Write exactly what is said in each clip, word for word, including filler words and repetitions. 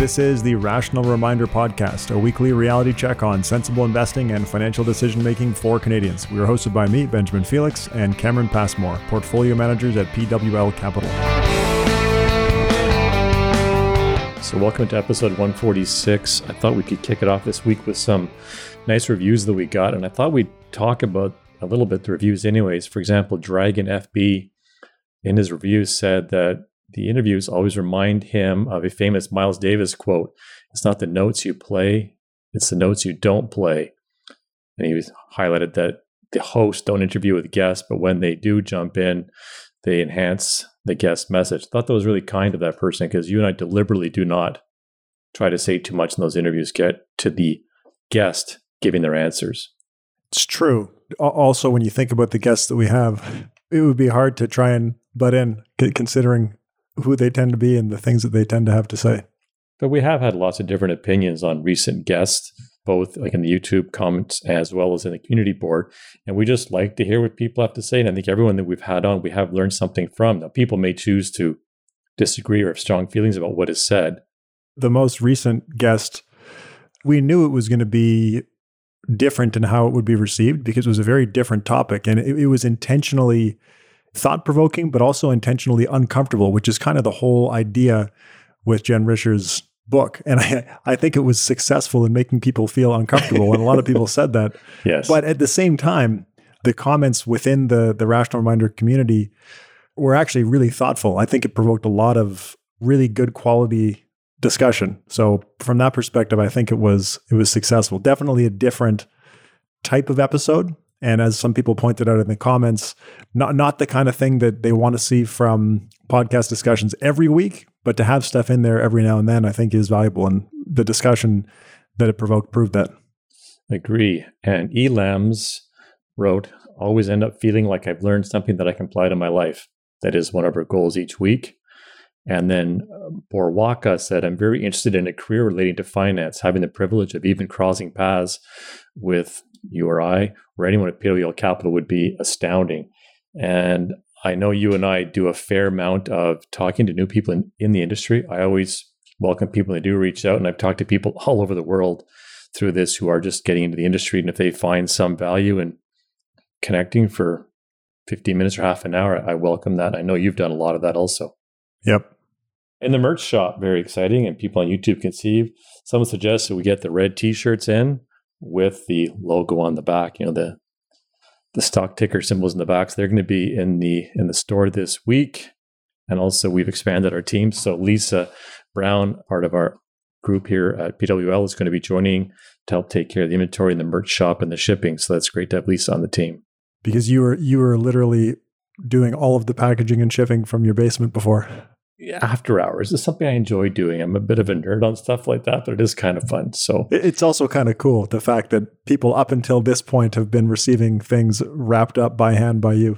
This is the Rational Reminder Podcast, a weekly reality check on sensible investing and financial decision-making for Canadians. We are hosted by me, Benjamin Felix, and Cameron Passmore, portfolio managers at P W L Capital. So welcome to episode one forty-six. I thought we could kick it off this week with some nice reviews that we got, and I thought we'd talk about a little bit the reviews anyways. For example, Dragon F B in his reviews said that the interviews always remind him of a famous Miles Davis quote. It's not the notes you play, it's the notes you don't play. And he highlighted that the hosts don't interview with guests, but when they do jump in, they enhance the guest message. I thought that was really kind of that person, because you and I deliberately do not try to say too much in those interviews, get to the guest giving their answers. It's true. Also, when you think about the guests that we have, it would be hard to try and butt in, considering who they tend to be and the things that they tend to have to say. But we have had lots of different opinions on recent guests, both like in the YouTube comments as well as in the community board. And we just like to hear what people have to say. And I think everyone that we've had on, we have learned something from. Now, people may choose to disagree or have strong feelings about what is said. The most recent guest, we knew it was going to be different in how it would be received, because it was a very different topic. And it, it was intentionally thought-provoking, but also intentionally uncomfortable, which is kind of the whole idea with Jen Risher's book. And I, I think it was successful in making people feel uncomfortable. And a lot of people said that. Yes. But at the same time, the comments within the, the Rational Reminder community were actually really thoughtful. I think it provoked a lot of really good quality discussion. So from that perspective, I think it was it was successful. Definitely a different type of episode. And as some people pointed out in the comments, not not the kind of thing that they want to see from podcast discussions every week, but to have stuff in there every now and then, I think is valuable. And the discussion that it provoked proved that. Agree. And Elams wrote, always end up feeling like I've learned something that I can apply to my life. That is one of our goals each week. And then Borwaka said, I'm very interested in a career relating to finance, having the privilege of even crossing paths with you or I, or anyone at P W L Capital would be astounding. And I know you and I do a fair amount of talking to new people in, in the industry. I always welcome people that do reach out, and I've talked to people all over the world through this who are just getting into the industry. And if they find some value in connecting for fifteen minutes or half an hour, I welcome that. I know you've done a lot of that also. Yep. And the merch shop, very exciting. And people on YouTube can see. Someone suggested we get the red t-shirts in with the logo on the back, you know, the the stock ticker symbols in the back. So they're going to be in the in the store this week. And also we've expanded our team. So Lisa Brown, part of our group here at P W L, is going to be joining to help take care of the inventory and the merch shop and the shipping. So that's great to have Lisa on the team. Because you were you were literally doing all of the packaging and shipping from your basement before. After hours is something I enjoy doing. I'm a bit of a nerd on stuff like that, but it is kind of fun. So it's also kind of cool, the fact that people up until this point have been receiving things wrapped up by hand by you.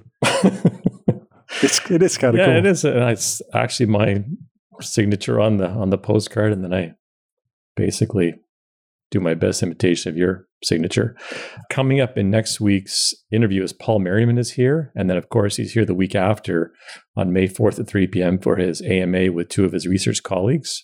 it's it is kind of yeah, cool. It is. And it's actually my signature on the on the postcard, and then I basically do my best imitation of your signature. Coming up in next week's interview is Paul Merriman is here. And then, of course, he's here the week after on May fourth at three p.m. for his A M A with two of his research colleagues.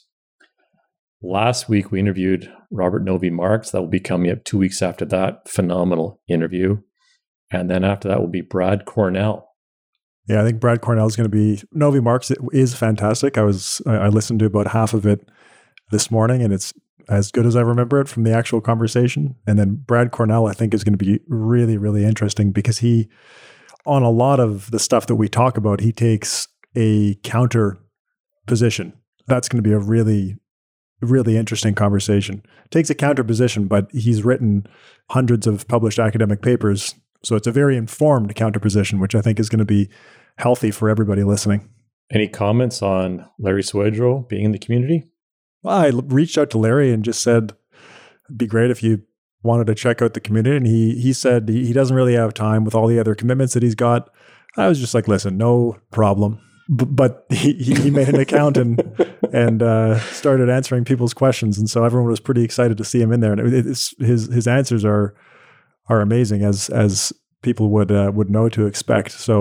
Last week, we interviewed Robert Novi Marks. That will be coming up two weeks after that. Phenomenal interview. And then after that will be Brad Cornell. Yeah, I think Brad Cornell is going to be... Novi Marks is fantastic. I was I listened to about half of it this morning, and it's as good as I remember it from the actual conversation. And then Brad Cornell, I think, is going to be really, really interesting, because he, on a lot of the stuff that we talk about, he takes a counter position. That's going to be a really, really interesting conversation. Takes a counter position, but he's written hundreds of published academic papers. So it's a very informed counter position, which I think is going to be healthy for everybody listening. Any comments on Larry Swedroe being in the community? Well, I reached out to Larry and just said, it'd be great if you wanted to check out the community. And he he said he, he doesn't really have time with all the other commitments that he's got. I was just like, listen, no problem. B- but he, he made an account and and uh, started answering people's questions. And so everyone was pretty excited to see him in there. And it, it's, his his answers are are amazing, as as people would uh, would know to expect. So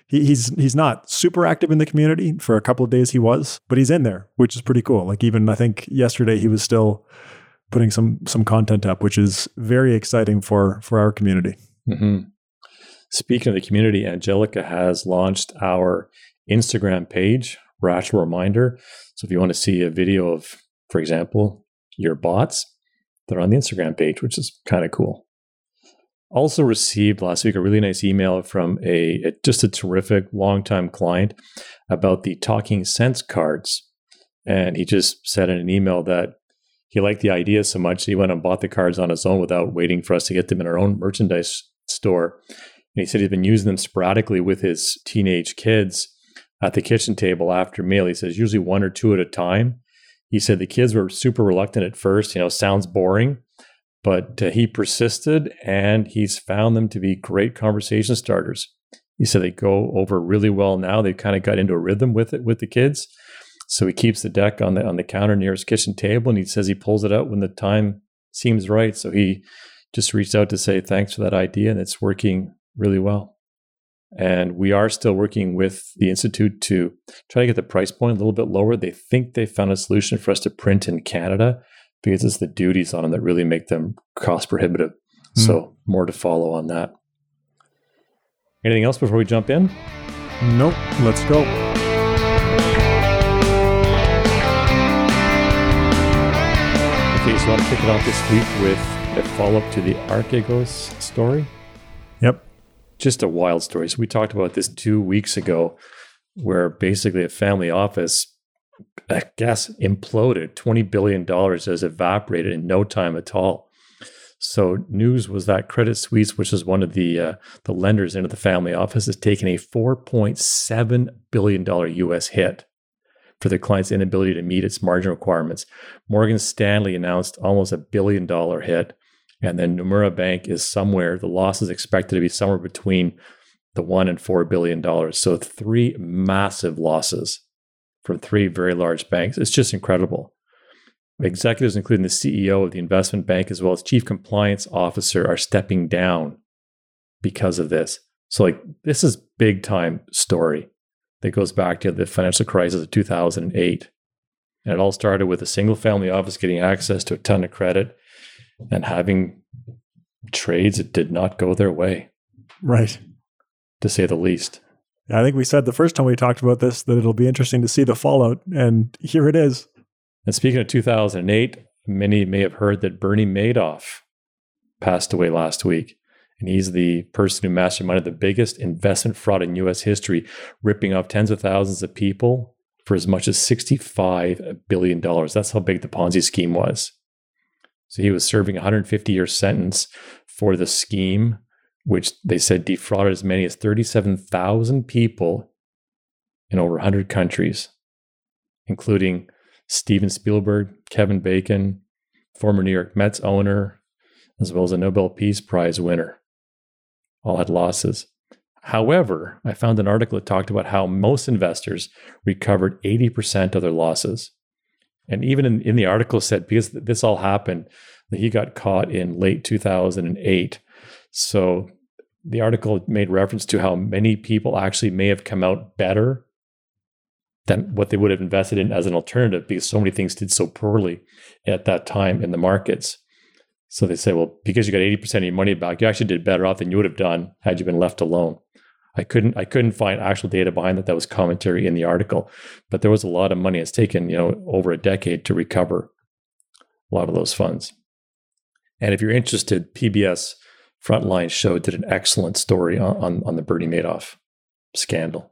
he, he's he's not super active in the community. For a couple of days he was, but he's in there, which is pretty cool. Like even I think yesterday he was still putting some some content up, which is very exciting for for our community. Mm-hmm. Speaking of the community, Angelica has launched our Instagram page, Rational Reminder. So if you want to see a video of, for example, your bots, they're on the Instagram page, which is kind of cool. Also received last week a really nice email from a, a just a terrific longtime client about the Talking Sense cards. And he just said in an email that he liked the idea so much, he went and bought the cards on his own without waiting for us to get them in our own merchandise store. And he said he's been using them sporadically with his teenage kids at the kitchen table after meal. He says usually one or two at a time. He said the kids were super reluctant at first, you know, sounds boring, but uh, he persisted and he's found them to be great conversation starters. He said they go over really well now. They've kind of got into a rhythm with it with the kids. So he keeps the deck on the on the counter near his kitchen table, and he says he pulls it out when the time seems right. So he just reached out to say thanks for that idea, and it's working really well. And we are still working with the Institute to try to get the price point a little bit lower. They think they found a solution for us to print in Canada because it's the duties on them that really make them cost prohibitive. Mm. So more to follow on that. Anything else before we jump in? Nope. Let's go. Okay, so I want to kick it off this week with a follow-up to the Archegos story. Yep. Just a wild story. So we talked about this two weeks ago, where basically a family office, I guess, imploded. twenty billion dollars has evaporated in no time at all. So news was that Credit Suisse, which is one of the uh, the lenders into the family office, has taken a four point seven billion dollars U S hit for the client's inability to meet its margin requirements. Morgan Stanley announced almost a billion dollar hit. And then Nomura Bank is somewhere, the loss is expected to be somewhere between the one and four billion dollars. So three massive losses from three very large banks. It's just incredible. Executives, including the C E O of the investment bank, as well as chief compliance officer, are stepping down because of this. So like this is big time story that goes back to the financial crisis of two thousand eight. And it all started with a single family office getting access to a ton of credit and having trades that did not go their way. Right. To say the least. I think we said the first time we talked about this that it'll be interesting to see the fallout, and here it is. And speaking of two thousand eight, many may have heard that Bernie Madoff passed away last week. And he's the person who masterminded the biggest investment fraud in U S history, ripping off tens of thousands of people for as much as sixty-five billion dollars. That's how big the Ponzi scheme was. So he was serving a one hundred fifty year sentence for the scheme, which they said defrauded as many as thirty-seven thousand people in over one hundred countries, including Steven Spielberg, Kevin Bacon, former New York Mets owner, as well as a Nobel Peace Prize winner. All had losses. However, I found an article that talked about how most investors recovered eighty percent of their losses. And even in, in the article said, because this all happened, that he got caught in late two thousand eight. So the article made reference to how many people actually may have come out better than what they would have invested in as an alternative, because so many things did so poorly at that time in the markets. So they say, well, because you got eighty percent of your money back, you actually did better off than you would have done had you been left alone. I couldn't I couldn't find actual data behind that. That was commentary in the article. But there was a lot of money. It's taken, you know, over a decade to recover a lot of those funds. And if you're interested, P B S Frontline Show did an excellent story on, on, on the Bernie Madoff scandal.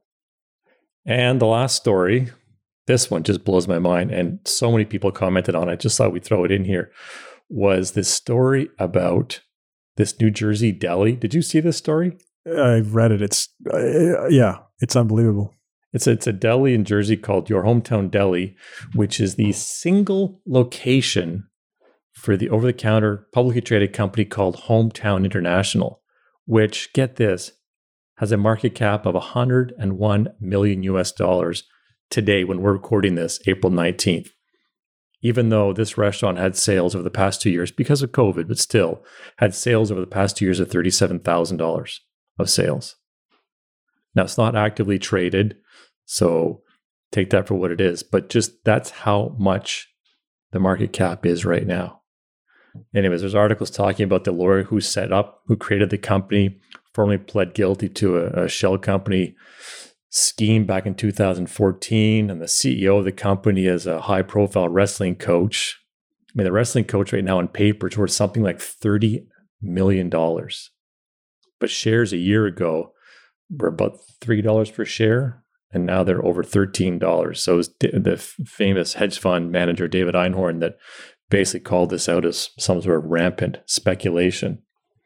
And the last story, this one just blows my mind, and so many people commented on it. I just thought we'd throw it in here, was this story about this New Jersey deli. Did you see this story? I've read it. It's, uh, yeah, it's unbelievable. It's a, it's a deli in Jersey called Your Hometown Deli, which is the single location for the over-the-counter publicly traded company called Hometown International, which, get this, has a market cap of one hundred one million U S dollars today when we're recording this, April nineteenth. Even though this restaurant had sales over the past two years, because of COVID, but still had sales over the past two years of thirty-seven thousand dollars of sales. Now, it's not actively traded, so take that for what it is. But just that's how much the market cap is right now. Anyways, there's articles talking about the lawyer who set up, who created the company, formally pled guilty to a, a shell company scheme back in two thousand fourteen. And the C E O of the company is a high-profile wrestling coach. I mean, the wrestling coach right now on paper is worth something like thirty million dollars. But shares a year ago were about three dollars per share, and now they're over thirteen dollars. So it was the famous hedge fund manager, David Einhorn, that basically called this out as some sort of rampant speculation.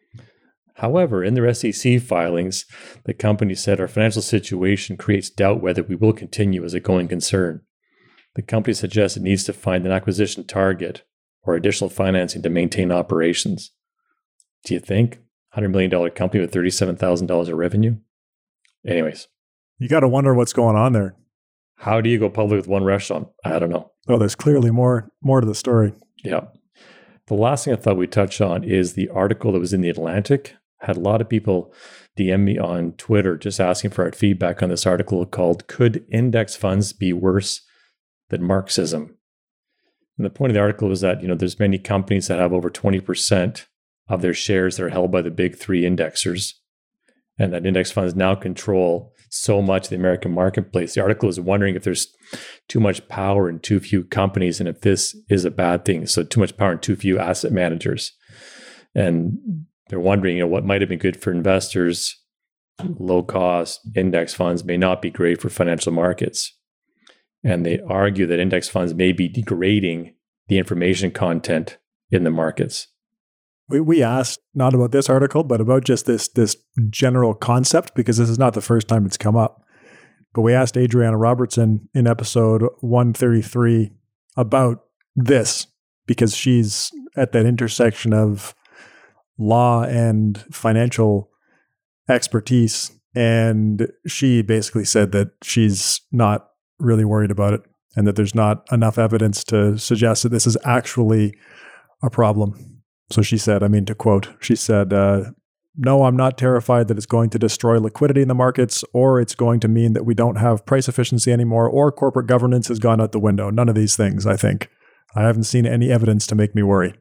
However, in their S E C filings, the company said our financial situation creates doubt whether we will continue as a going concern. The company suggests it needs to find an acquisition target or additional financing to maintain operations. Do you think? one hundred million dollars company with thirty-seven thousand dollars of revenue? Anyways. You got to wonder what's going on there. How do you go public with one restaurant? I don't know. Oh, there's clearly more more to the story. Yeah. The last thing I thought we'd touch on is the article that was in The Atlantic. Had a lot of people D M me on Twitter just asking for our feedback on this article called Could Index Funds Be Worse Than Marxism? And the point of the article was that, you know, there's many companies that have over twenty percent of their shares that are held by the big three indexers. And that index funds now control so much of the American marketplace. The article is wondering if there's too much power in too few companies and if this is a bad thing. So too much power in too few asset managers. And they're wondering, you know, what might have been good for investors, low cost index funds may not be great for financial markets. And they argue that index funds may be degrading the information content in the markets. We we asked not about this article, but about just this this general concept, because this is not the first time it's come up. But we asked Adriana Robertson in episode one thirty-three about this, because she's at that intersection of law and financial expertise. And she basically said that she's not really worried about it and that there's not enough evidence to suggest that this is actually a problem. So she said, I mean, to quote, she said, uh, no, I'm not terrified that it's going to destroy liquidity in the markets, or it's going to mean that we don't have price efficiency anymore, or corporate governance has gone out the window. None of these things, I think. I haven't seen any evidence to make me worry.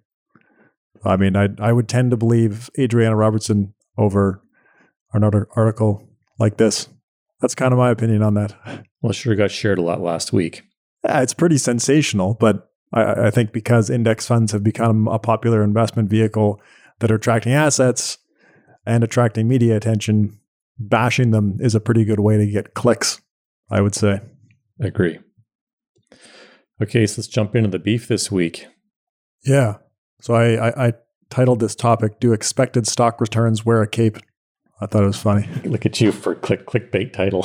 I mean, I I would tend to believe Adriana Robertson over another article like this. That's kind of my opinion on that. Well, it sure got shared a lot last week. Yeah, it's pretty sensational, but I, I think because index funds have become a popular investment vehicle that are attracting assets and attracting media attention, bashing them is a pretty good way to get clicks, I would say. I agree. Okay, so let's jump into the beef this week. Yeah. So I, I, I titled this topic, Do Expected Stock Returns Wear a Cape? I thought it was funny. Look at you for a click clickbait title.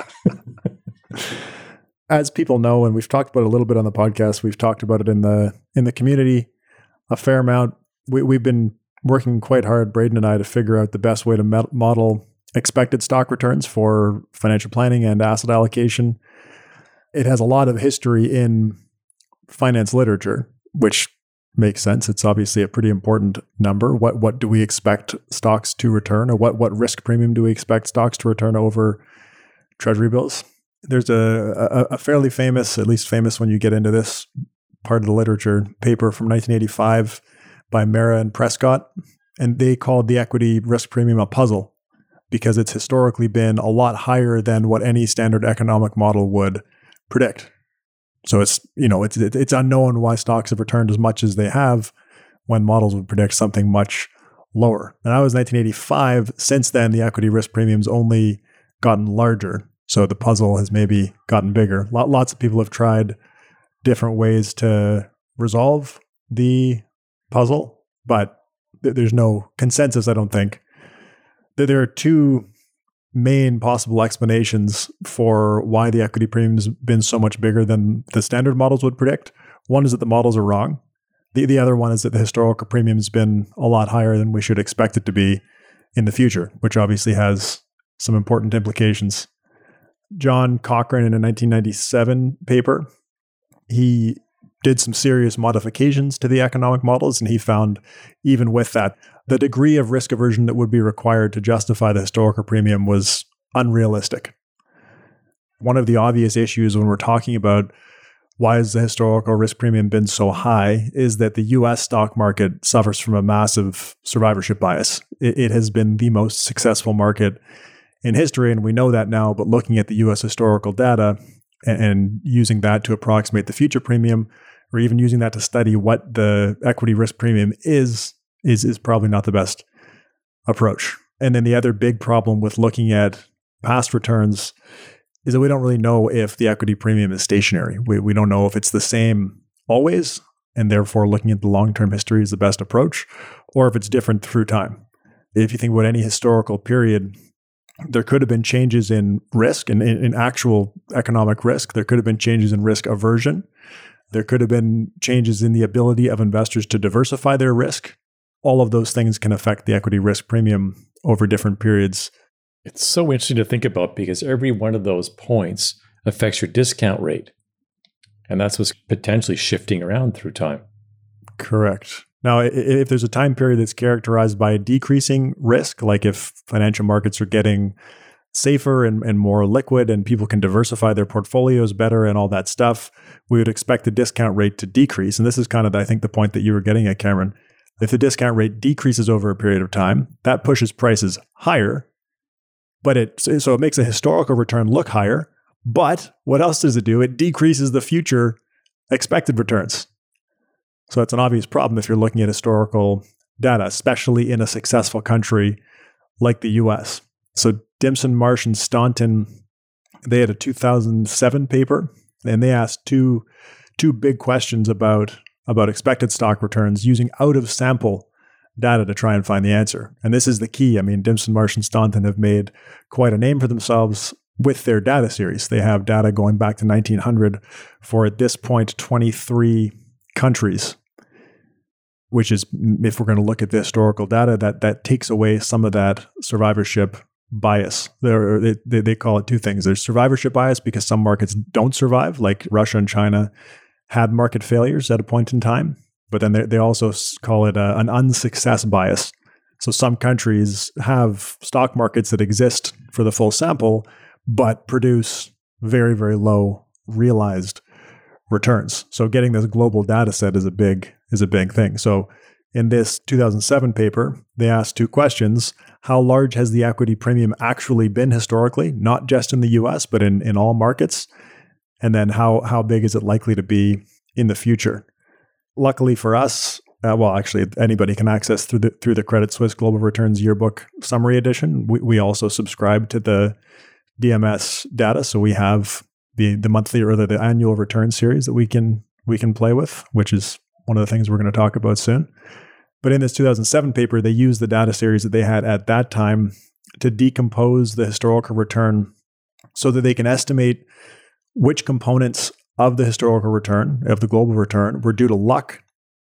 As people know, and we've talked about it a little bit on the podcast, we've talked about it in the in the community a fair amount. We, we've been working quite hard, Braden and I, to figure out the best way to met- model expected stock returns for financial planning and asset allocation. It has a lot of history in finance literature, which makes sense. It's obviously a pretty important number. What what do we expect stocks to return, or what what risk premium do we expect stocks to return over treasury bills? There's a, a, a fairly famous, at least famous when you get into this part of the literature, paper from nineteen eighty-five by Mara and Prescott. And they called the equity risk premium a puzzle because it's historically been a lot higher than what any standard economic model would predict. So it's, you know, it's it's unknown why stocks have returned as much as they have when models would predict something much lower. And that was nineteen eighty-five. Since then, the equity risk premium's only gotten larger. So the puzzle has maybe gotten bigger. Lots of people have tried different ways to resolve the puzzle, but th- there's no consensus, I don't think. There are two main possible explanations for why the equity premium has been so much bigger than the standard models would predict. One is that the models are wrong. The, the other one is that the historical premium has been a lot higher than we should expect it to be in the future, which obviously has some important implications. John Cochrane, in a nineteen ninety-seven paper, he did some serious modifications to the economic models, and he found, even with that, the degree of risk aversion that would be required to justify the historical premium was unrealistic. One of the obvious issues when we're talking about why has the historical risk premium been so high is that the U S stock market suffers from a massive survivorship bias. It, it has been the most successful market in history, and we know that now, but looking at the U S historical data and, and using that to approximate the future premium, or even using that to study what the equity risk premium is, is, is probably not the best approach. And then the other big problem with looking at past returns is that we don't really know if the equity premium is stationary. We we don't know if it's the same always, and therefore looking at the long-term history is the best approach, or if it's different through time. If you think about any historical period, there could have been changes in risk and in, in actual economic risk. There could have been changes in risk aversion. There could have been changes in the ability of investors to diversify their risk. All of those things can affect the equity risk premium over different periods. It's so interesting to think about because every one of those points affects your discount rate. And that's what's potentially shifting around through time. Correct. Now, if there's a time period that's characterized by decreasing risk, like if financial markets are getting safer and, and more liquid and people can diversify their portfolios better and all that stuff, we would expect the discount rate to decrease. And this is kind of, I think, the point that you were getting at, Cameron. If the discount rate decreases over a period of time, that pushes prices higher. But it so it makes a historical return look higher. But what else does it do? It decreases the future expected returns. So it's an obvious problem if you're looking at historical data, especially in a successful country like the U S. So Dimson, Marsh, and Staunton, they had a two thousand seven paper, and they asked two two big questions about, about expected stock returns using out-of-sample data to try and find the answer. And this is the key. I mean, Dimson, Marsh, and Staunton have made quite a name for themselves with their data series. They have data going back to nineteen hundred for, at this point, twenty-three countries, which is, if we're going to look at the historical data, that that takes away some of that survivorship bias. There, they, they, they call it two things. There's survivorship bias because some markets don't survive, like Russia and China had market failures at a point in time. But then they, they also call it a, an unsuccess bias. So some countries have stock markets that exist for the full sample, but produce very, very low realized returns. So getting this global data set is a big is a big thing. So in this two thousand seven paper, they asked two questions. How large has the equity premium actually been historically, not just in the U S, but in, in all markets? And then how, how big is it likely to be in the future? Luckily for us, uh, well, actually, anybody can access through the through the Credit Suisse Global Returns Yearbook Summary Edition. We, we also subscribe to the D M S data, so we have the the monthly or the, the annual return series that we can we can play with, which is one of the things we're going to talk about soon. But in this two thousand seven paper, they used the data series that they had at that time to decompose the historical return so that they can estimate which components of the historical return, of the global return, were due to luck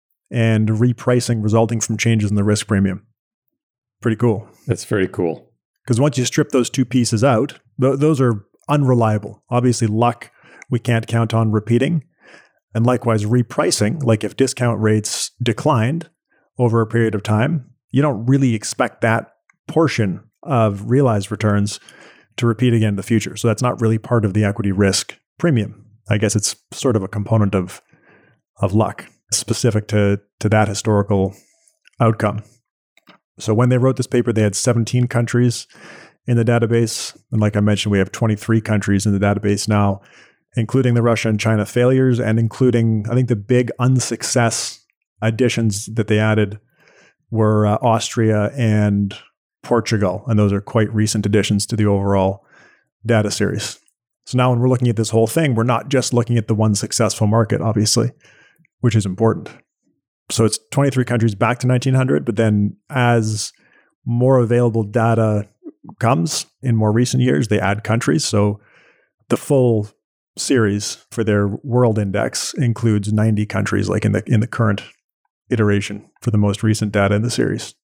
and repricing resulting from changes in the risk premium. Pretty cool. That's very cool. Because once you strip those two pieces out, th- those are unreliable. Obviously, luck we can't count on repeating. And likewise, repricing, like if discount rates declined over a period of time, you don't really expect that portion of realized returns to repeat again in the future. So that's not really part of the equity risk premium. I guess it's sort of a component of of luck specific to, to that historical outcome. So when they wrote this paper, they had seventeen countries in the database. And like I mentioned, we have twenty-three countries in the database now, including the Russia and China failures and including, I think the big unsuccess additions that they added were uh, Austria and Portugal. And those are quite recent additions to the overall data series. So now when we're looking at this whole thing, we're not just looking at the one successful market, obviously, which is important. So it's twenty-three countries back to nineteen hundred, but then as more available data comes in more recent years, they add countries. So the full series for their world index includes ninety countries, like in the in the current iteration for the most recent data in the series.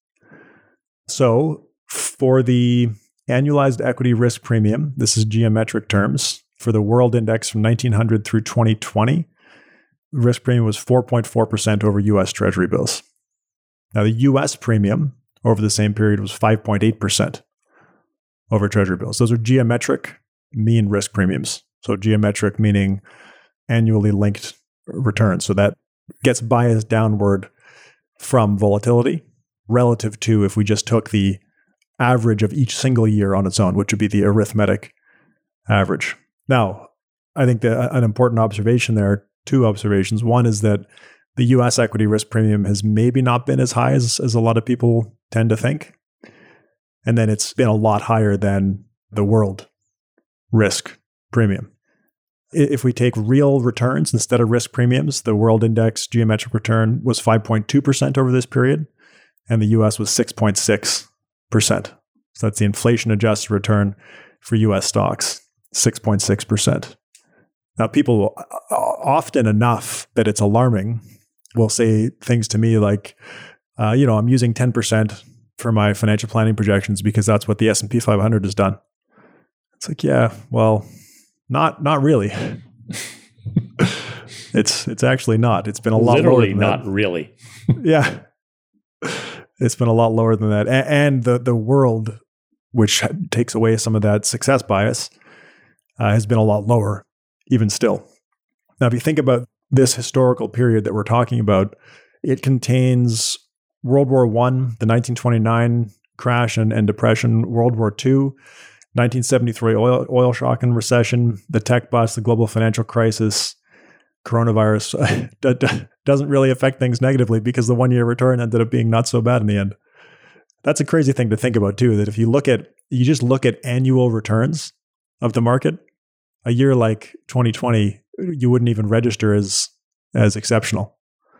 So for the annualized equity risk premium, this is geometric terms, for the world index from nineteen hundred through twenty twenty, risk premium was four point four percent over U S Treasury bills. Now, the U S premium over the same period was five point eight percent over treasury bills. Those are geometric mean risk premiums. So geometric meaning annually linked returns. So that gets biased downward from volatility relative to if we just took the average of each single year on its own, which would be the arithmetic average. Now, I think that an important observation there, two observations. One is that the U S equity risk premium has maybe not been as high as, as a lot of people tend to think. And then it's been a lot higher than the world risk premium. If we take real returns instead of risk premiums, the world index geometric return was five point two percent over this period, and the U S was six point six percent. So that's the inflation adjusted return for U S stocks, six point six percent. Now, people often enough that it's alarming will say things to me like, uh, you know, I'm using ten percent for my financial planning projections because that's what the S and P five hundred has done. It's like, yeah, well, not not really. it's it's actually not. It's been a lot Literally lower than not that. really. Yeah. It's been a lot lower than that. A- and the the world, which takes away some of that success bias, uh, has been a lot lower, even still. Now, if you think about this historical period that we're talking about, it contains World War One, the nineteen twenty-nine crash and, and depression, World War Two, nineteen seventy-three oil, oil shock and recession, the tech bust, the global financial crisis, coronavirus. That doesn't really affect things negatively because the one-year return ended up being not so bad in the end. That's a crazy thing to think about too, that if you look at, you just look at annual returns of the market, a year like twenty twenty, you wouldn't even register as as exceptional.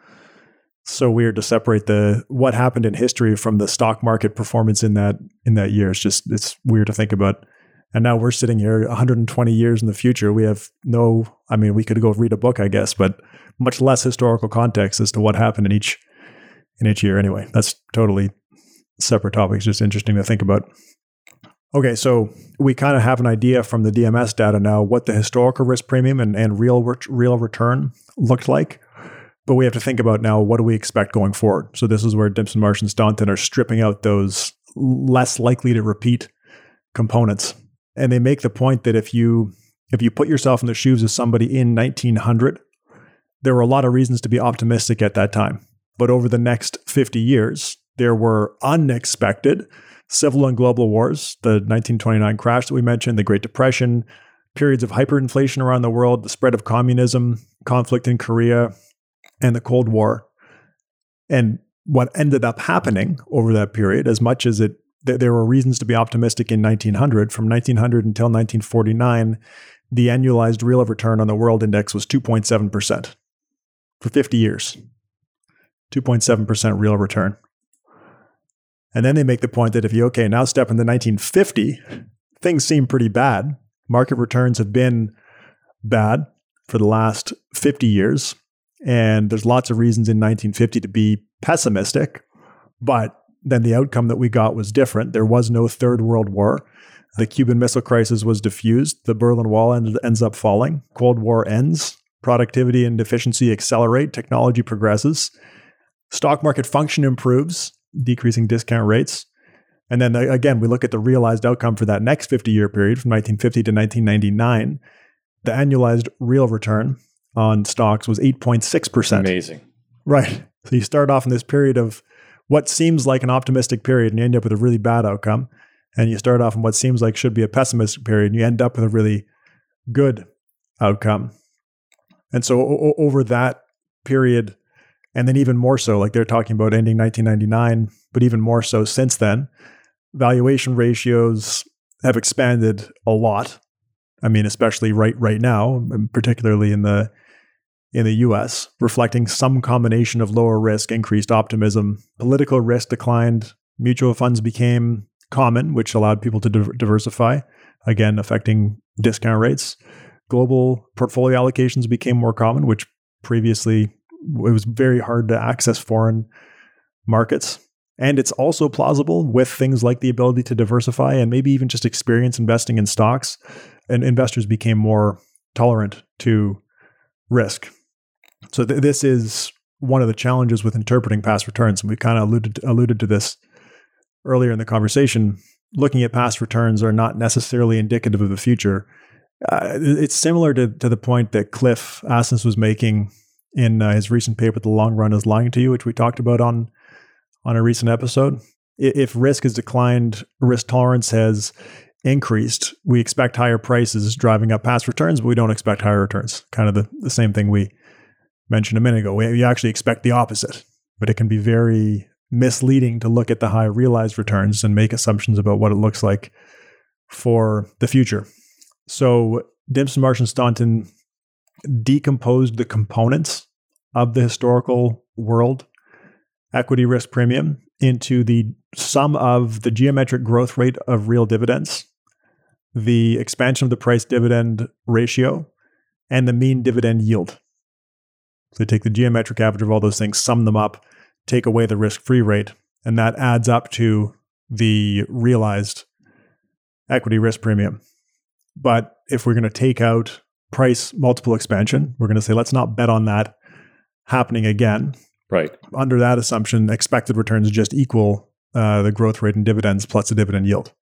So weird to separate the what happened in history from the stock market performance in that in that year. It's just it's weird to think about. And now we're sitting here one hundred twenty years in the future. We have no, I mean, we could go read a book, I guess, but much less historical context as to what happened in each in each year. Anyway, that's totally separate topic. It's just interesting to think about. Okay, so we kind of have an idea from the D M S data now what the historical risk premium and, and real real return looked like. But we have to think about now, what do we expect going forward? So this is where Dimson, Marsh, and Staunton are stripping out those less likely to repeat components. And they make the point that if you if you put yourself in the shoes of somebody in nineteen hundred, there were a lot of reasons to be optimistic at that time. But over the next fifty years, there were unexpected civil and global wars, the nineteen twenty-nine crash that we mentioned, the Great Depression, periods of hyperinflation around the world, the spread of communism, conflict in Korea, and the Cold War. And what ended up happening over that period, as much as it th- there were reasons to be optimistic in nineteen hundred, from nineteen hundred until nineteen forty-nine, the annualized real return on the world index was two point seven percent for fifty years. two point seven percent real return. And then they make the point that if you, okay, now step into nineteen fifty, things seem pretty bad. Market returns have been bad for the last fifty years. And there's lots of reasons in nineteen fifty to be pessimistic, but then the outcome that we got was different. There was no Third World War. The Cuban Missile Crisis was diffused. The Berlin Wall ended, ends up falling. Cold War ends. Productivity and efficiency accelerate. Technology progresses. Stock market function improves, decreasing discount rates. And then again, we look at the realized outcome for that next fifty-year period from nineteen fifty to nineteen ninety-nine. The annualized real return on stocks was eight point six percent. Amazing. Right. So you start off in this period of what seems like an optimistic period and you end up with a really bad outcome. And you start off in what seems like should be a pessimistic period and you end up with a really good outcome. And so o- over that period, and then even more so, like they're talking about ending nineteen ninety-nine, but even more so since then, valuation ratios have expanded a lot. I mean, especially right right now, and particularly in the in the U S, reflecting some combination of lower risk, increased optimism. Political risk declined. Mutual funds became common, which allowed people to di- diversify, again, affecting discount rates. Global portfolio allocations became more common, which previously it was very hard to access foreign markets. And it's also plausible with things like the ability to diversify and maybe even just experience investing in stocks, and investors became more tolerant to risk. So th- this is one of the challenges with interpreting past returns. And we kind of alluded alluded to this earlier in the conversation. looking at past returns are not necessarily indicative of the future. Uh, it's similar to, to the point that Cliff Asness was making in uh, his recent paper, The Long Run is Lying to You, which we talked about on, on a recent episode. If risk has declined, risk tolerance has increased, we expect higher prices driving up past returns, but we don't expect higher returns. Kind of the, the same thing we mentioned a minute ago. We, we actually expect the opposite, but it can be very misleading to look at the high realized returns and make assumptions about what it looks like for the future. So Dimson, Marsh, and Staunton decomposed the components of the historical world equity risk premium into the sum of the geometric growth rate of real dividends, the expansion of the price dividend ratio, and the mean dividend yield. So they take the geometric average of all those things, sum them up, take away the risk-free rate, and that adds up to the realized equity risk premium. But if we're going to take out price multiple expansion, we're going to say, let's not bet on that happening again. Right. Under that assumption, expected returns just equal uh, the growth rate in dividends plus the dividend yield,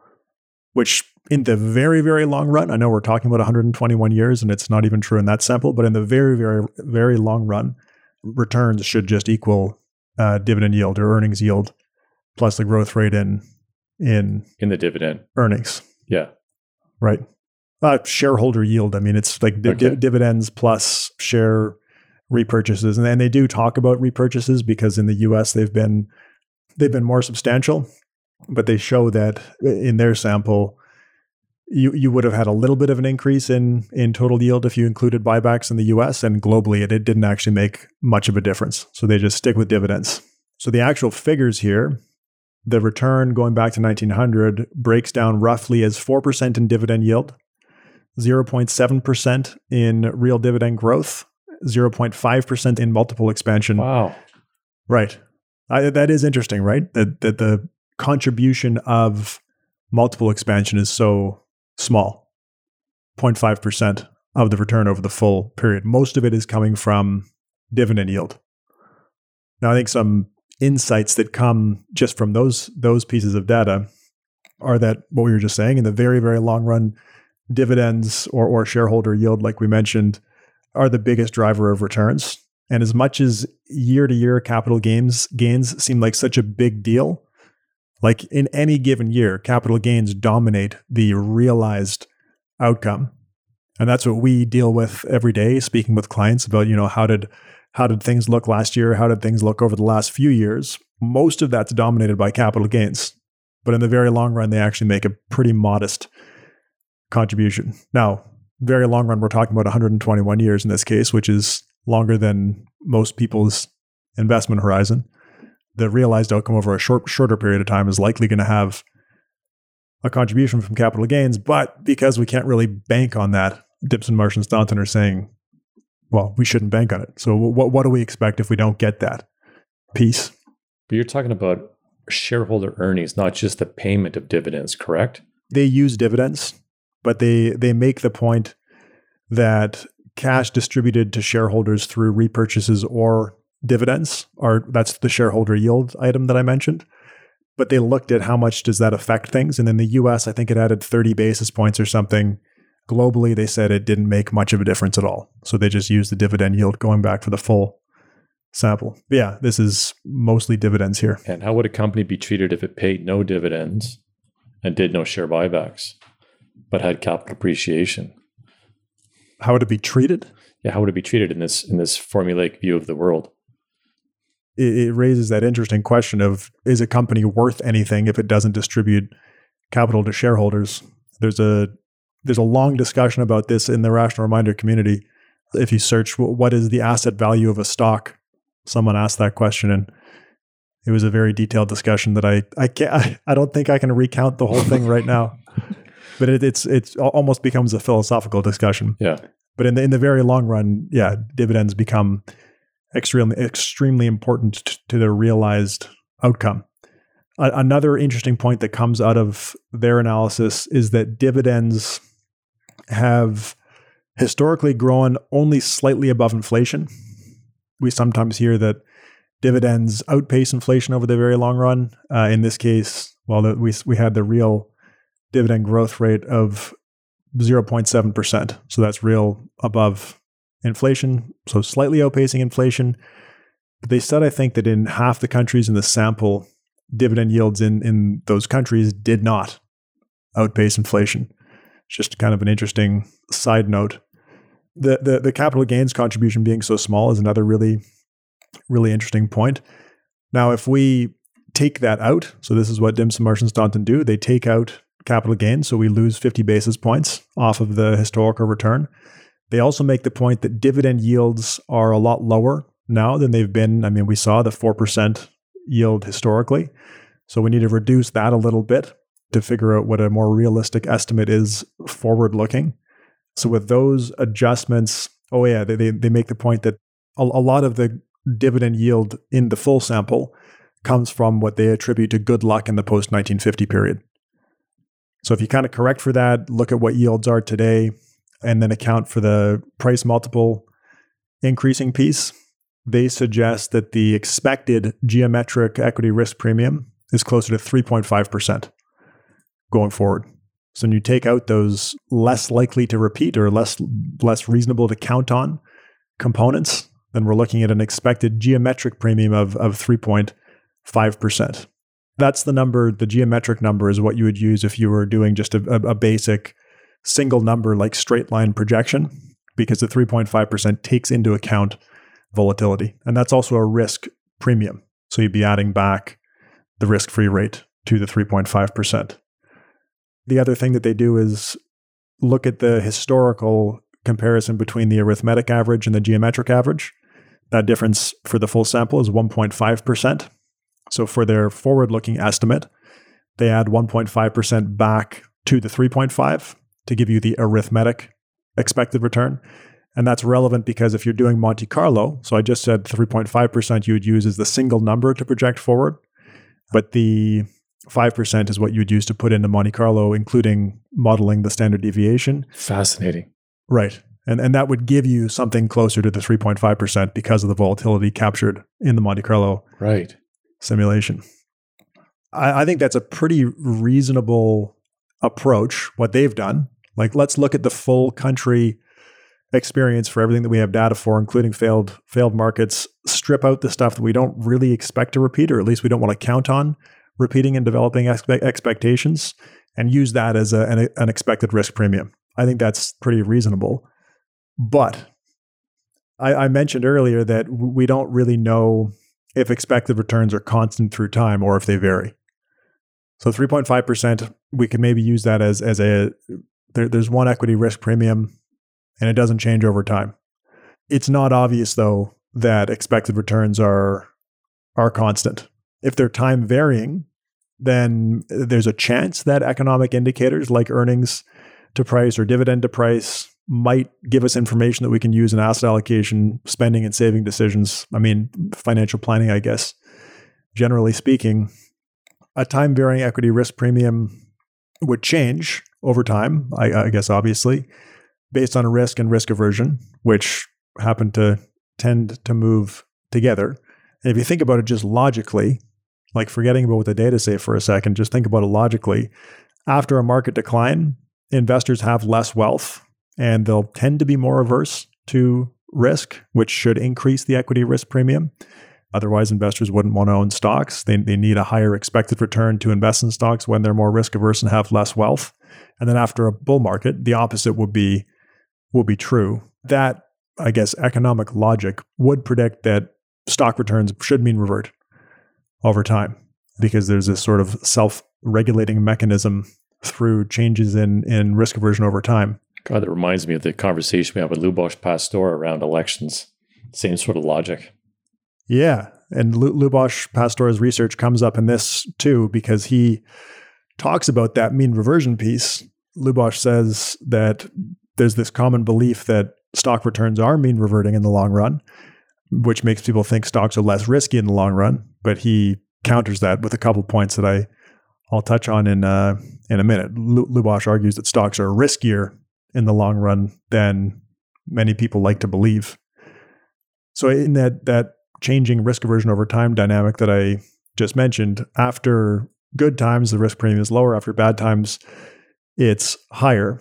which in the very, very long run, I know we're talking about one hundred twenty-one years and it's not even true in that sample, but in the very, very, very long run, returns should just equal uh, dividend yield or earnings yield plus the growth rate in in in the dividend earnings. Yeah. Right. Uh, shareholder yield. I mean, it's like di- Okay. di- dividends plus share repurchases, and, and they do talk about repurchases because in the U S they've been they've been more substantial, but they show that in their sample, you you would have had a little bit of an increase in in total yield if you included buybacks in the U S, and globally it, it didn't actually make much of a difference. So they just stick with dividends. So the actual figures here, the return going back to nineteen hundred breaks down roughly as four percent in dividend yield, zero point seven percent in real dividend growth, zero point five percent in multiple expansion. Wow. Right. I, that is interesting, right? That, that the contribution of multiple expansion is so small, zero point five percent of the return over the full period. Most of it is coming from dividend yield. Now, I think some insights that come just from those those pieces of data are that what we were just saying, in the very, very long run, dividends or, or shareholder yield, like we mentioned, are the biggest driver of returns. And as much as year-to-year capital gains gains seem like such a big deal, like in any given year, capital gains dominate the realized outcome. And that's what we deal with every day, speaking with clients about, you know, how did how did things look last year? How did things look over the last few years? Most of that's dominated by capital gains. But in the very long run, they actually make a pretty modest contribution. Now, very long run, we're talking about one hundred twenty-one years in this case, which is longer than most people's investment horizon. The realized outcome over a short, shorter period of time is likely going to have a contribution from capital gains. But because we can't really bank on that, Dimson, Marsh, and Staunton are saying, well, we shouldn't bank on it. So what what do we expect if we don't get that piece? But you're talking about shareholder earnings, not just the payment of dividends, correct? They use dividends, but they they make the point that cash distributed to shareholders through repurchases or dividends are that's the shareholder yield item that I mentioned. But they looked at how much does that affect things, and in the U S, I think it added thirty basis points or something. Globally, they said it didn't make much of a difference at all. So they just used the dividend yield going back for the full sample. But yeah, this is mostly dividends here. And how would a company be treated if it paid no dividends and did no share buybacks, but had capital appreciation? How would it be treated? Yeah, how would it be treated in this in this formulaic view of the world? It, it raises that interesting question of, is a company worth anything if it doesn't distribute capital to shareholders? There's a There's a long discussion about this in the Rational Reminder community. If you search, what is the asset value of a stock? Someone asked that question, and it was a very detailed discussion that I I can't I, I don't think I can recount the whole thing right now. But it, it's it's almost becomes a philosophical discussion. Yeah. But in the in the very long run, yeah, dividends become extremely extremely important t- to the realized outcome. A- another interesting point that comes out of their analysis is that dividends have historically grown only slightly above inflation. We sometimes hear that dividends outpace inflation over the very long run. Uh, in this case, Well, the, we we had the real dividend growth rate of zero point seven percent. So that's real above inflation, so slightly outpacing inflation. But they said, I think, that in half the countries in the sample, dividend yields in, in those countries did not outpace inflation. It's just kind of an interesting side note. The, the, the capital gains contribution being so small is another really, really interesting point. Now, if we take that out, so this is what Dim Sum, Marsh and Staunton do, they take out capital gains, so we lose fifty basis points off of the historical return. They also make the point that dividend yields are a lot lower now than they've been. I mean, we saw the four percent yield historically, so we need to reduce that a little bit to figure out what a more realistic estimate is forward-looking. So with those adjustments, oh yeah, they, they, they make the point that a, a lot of the dividend yield in the full sample comes from what they attribute to good luck in the post nineteen fifty period. So if you kind of correct for that, look at what yields are today, and then account for the price multiple increasing piece, they suggest that the expected geometric equity risk premium is closer to three point five percent going forward. So when you take out those less likely to repeat or less less reasonable to count on components, then we're looking at an expected geometric premium of, of three point five percent. That's the number, the geometric number is what you would use if you were doing just a, a, a basic single number like straight line projection, because the three point five percent takes into account volatility. And that's also a risk premium. So you'd be adding back the risk-free rate to the three point five percent. The other thing that they do is look at the historical comparison between the arithmetic average and the geometric average. That difference for the full sample is one point five percent. So for their forward-looking estimate, they add one point five percent back to the three point five to give you the arithmetic expected return. And that's relevant because if you're doing Monte Carlo, so I just said three point five percent you would use as the single number to project forward, but the five percent is what you would use to put into Monte Carlo, including modeling the standard deviation. Fascinating. Right. And and that would give you something closer to the three point five percent because of the volatility captured in the Monte Carlo right. simulation. I, I think that's a pretty reasonable approach, what they've done. Like, let's look at the full country experience for everything that we have data for, including failed failed markets, strip out the stuff that we don't really expect to repeat, or at least we don't want to count on repeating and developing expe- expectations, and use that as a, an, an expected risk premium. I think that's pretty reasonable. But I, I mentioned earlier that we don't really know if expected returns are constant through time or if they vary. So three point five percent, we could maybe use that as, as a, there, there's one equity risk premium and it doesn't change over time. It's not obvious though that expected returns are, are constant. If they're time varying, then there's a chance that economic indicators like earnings to price or dividend to price might give us information that we can use in asset allocation, spending and saving decisions. I mean, financial planning, I guess. Generally speaking, a time varying equity risk premium would change over time, I, I guess, obviously, based on risk and risk aversion, which happen to tend to move together. And if you think about it just logically, like forgetting about what the data say for a second, just think about it logically. After a market decline, investors have less wealth and they'll tend to be more averse to risk, which should increase the equity risk premium. Otherwise, investors wouldn't want to own stocks. They, they need a higher expected return to invest in stocks when they're more risk averse and have less wealth. And then after a bull market, the opposite would be, would be true. That, I guess, economic logic would predict that stock returns should mean revert over time, because there's this sort of self-regulating mechanism through changes in, in risk aversion over time. God, that reminds me of the conversation we had with Luboš Pastor around elections. Same sort of logic. Yeah. And Lu- Luboš Pastor's research comes up in this too, because he talks about that mean reversion piece. Luboš says that there's this common belief that stock returns are mean reverting in the long run, which makes people think stocks are less risky in the long run. But he counters that with a couple points that I, I'll touch on in uh, in a minute. Lu- Luboš argues that stocks are riskier in the long run than many people like to believe. So in that that changing risk aversion over time dynamic that I just mentioned, after good times, the risk premium is lower. After bad times, it's higher.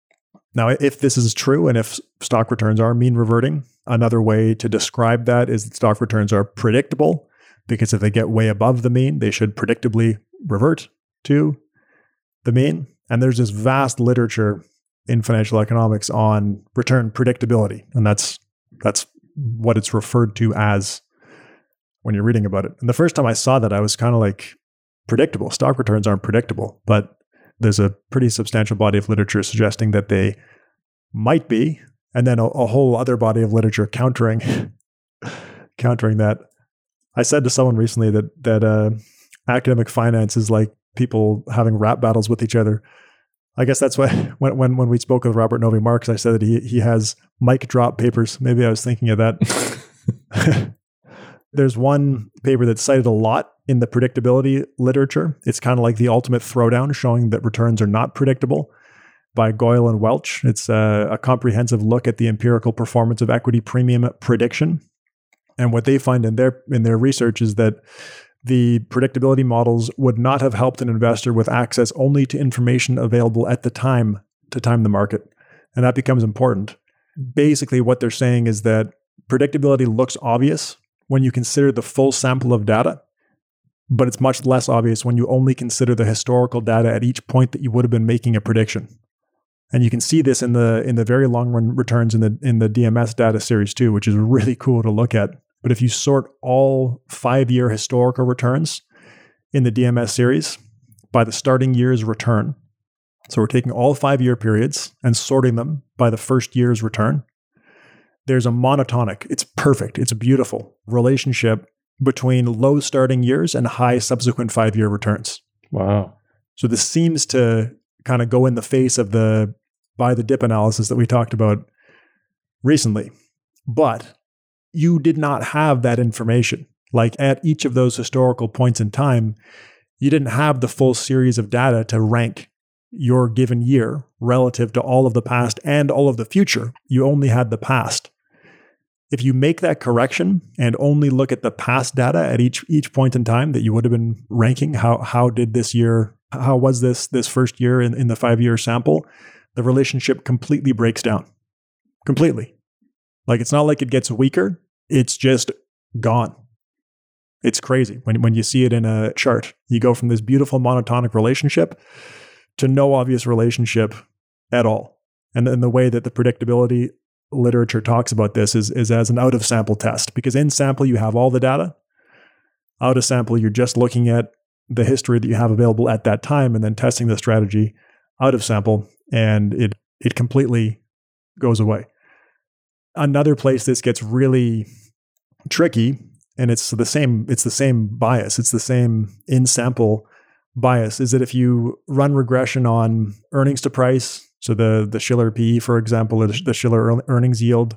Now, if this is true and if stock returns are mean reverting, another way to describe that is that stock returns are predictable, because if they get way above the mean, they should predictably revert to the mean. And there's this vast literature in financial economics on return predictability. And that's that's what it's referred to as when you're reading about it. And the first time I saw that, I was kind of like, predictable. Stock returns aren't predictable, but there's a pretty substantial body of literature suggesting that they might be, and then a, a whole other body of literature countering countering that. I said to someone recently that that uh, academic finance is like people having rap battles with each other. I guess that's why when when when we spoke with Robert Novi Marx, I said that he he has mic drop papers. Maybe I was thinking of that. There's one paper that's cited a lot in the predictability literature. It's kind of like the ultimate throwdown, showing that returns are not predictable, by Goyle and Welch. It's a, a comprehensive look at the empirical performance of equity premium prediction. And what they find in their in their research is that the predictability models would not have helped an investor with access only to information available at the time to time the market. And that becomes important. Basically, what they're saying is that predictability looks obvious when you consider the full sample of data, but it's much less obvious when you only consider the historical data at each point that you would have been making a prediction. And you can see this in the in the very long run returns in the in the D M S data series too, which is really cool to look at. But if you sort all five-year historical returns in the D M S series by the starting year's return, so we're taking all five-year periods and sorting them by the first year's return, there's a monotonic, it's perfect, it's a beautiful relationship between low starting years and high subsequent five-year returns. Wow. So this seems to kind of go in the face of the buy the dip analysis that we talked about recently. But you did not have that information. Like at each of those historical points in time, you didn't have the full series of data to rank your given year relative to all of the past and all of the future. You only had the past. If you make that correction and only look at the past data at each each point in time that you would have been ranking, how how did this year, how was this this first year in, in the five-year sample, the relationship completely breaks down. Completely. Like it's not like it gets weaker, it's just gone. It's crazy. When when you see it in a chart, you go from this beautiful monotonic relationship to no obvious relationship at all. And then the way that the predictability literature talks about this is, is as an out-of-sample test, because in sample you have all the data. Out of sample, you're just looking at the history that you have available at that time and then testing the strategy out of sample, and it it completely goes away. Another place this gets really tricky, and it's the same, it's the same bias, it's the same in-sample bias, is that if you run regression on earnings to price, so the, the Shiller P E, for example, or the Shiller earnings yield,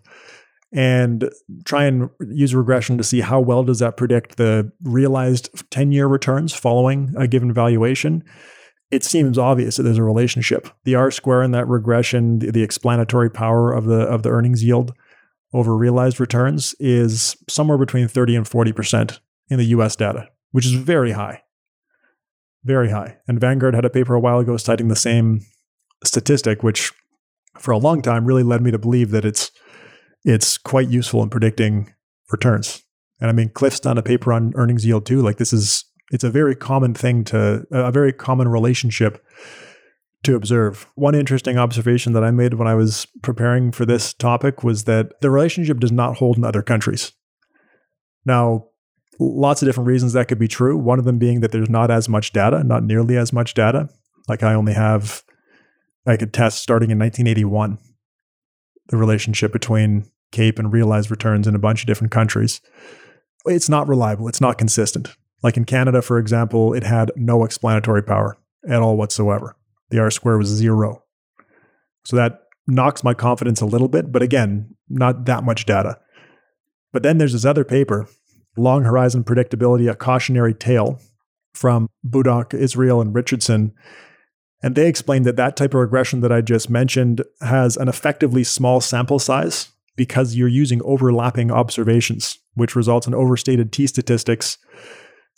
and try and use regression to see how well does that predict the realized ten-year returns following a given valuation, it seems obvious that there's a relationship. The R-square in that regression, the, the explanatory power of the of the earnings yield over realized returns is somewhere between thirty and forty percent in the U S data, which is very high. Very high. And Vanguard had a paper a while ago citing the same statistic, which for a long time really led me to believe that it's it's quite useful in predicting returns. And I mean, Cliff's done a paper on earnings yield too. Like this is, it's a very common thing to, a very common relationship to observe. One interesting observation that I made when I was preparing for this topic was that the relationship does not hold in other countries. Now, lots of different reasons that could be true. One of them being that there's not as much data, not nearly as much data. Like I only have, I could test starting in nineteen eighty-one, the relationship between C A P E and realized returns in a bunch of different countries. It's not reliable. It's not consistent. Like in Canada, for example, it had no explanatory power at all whatsoever. The R-square was zero. So that knocks my confidence a little bit, but again, not that much data. But then there's this other paper, Long Horizon Predictability, a Cautionary Tale, from Budok, Israel, and Richardson. And they explained that that type of regression that I just mentioned has an effectively small sample size because you're using overlapping observations, which results in overstated t-statistics